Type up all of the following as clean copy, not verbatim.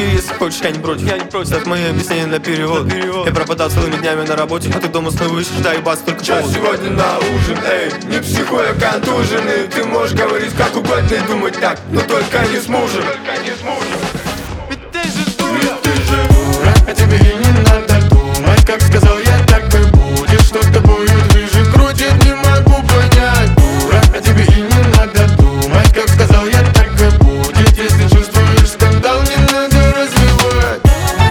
если хочешь, я не против. Это мои объяснения для перевода. Я пропадал целыми днями на работе, а ты дома снова ищешь, да и бас только Час повод. сегодня на ужин, эй, не психуй, а контуженный. Ты можешь говорить как угодно и думать так, но только не с мужем. Ведь ты же дура. Ведь ты же дура, а тебе и не надо думать. Как сказал я, так и будет. Что-то будет выше, крутит, не могу понять. Дура, а тебе и не надо думать. Как сказал я, так и будет. Если чувствуешь скандал, не надо развивать.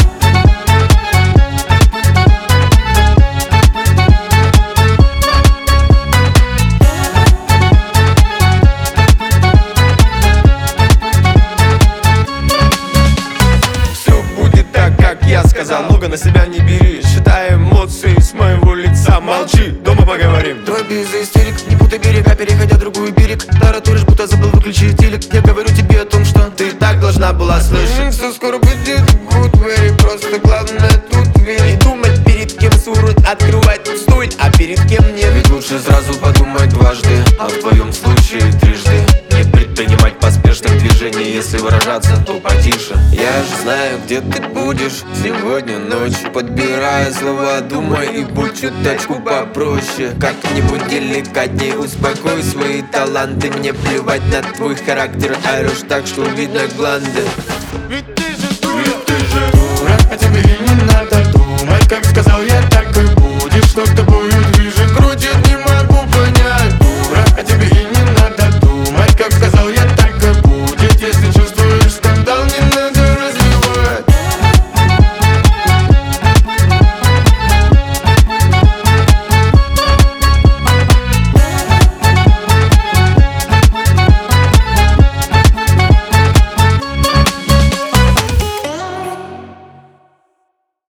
Все будет так, как я сказал. Много на себя не бери, считай эмоции с моего лица. Молчи, дома поговорим. Твой без истерик, не путай берега, переходя другой берег. Таратуришь, будто забыл выключить телек. Я говорю тебе о том, что Ты так должна была слышать. все скоро будет good, very. Просто главное тут верить. Не думать, перед кем сурут, открывать стоит, а перед кем нет. Ведь лучше сразу подумать дважды, а в твоем случае трижды. Не предпринимать поспешных движений, если выражаться, то потише. Я же знаю, где ты будешь сегодня ночью. Подбирая слова, думай и будь чуточку попроще. Как-нибудь деликатней успокой свои таланты. Мне плевать на твой характер, орешь так, что видно гланды. Ведь ты же дура. Ведь ты же дура, а тебе и не надо думать. Как сказал я, так и будет. Что-то будет.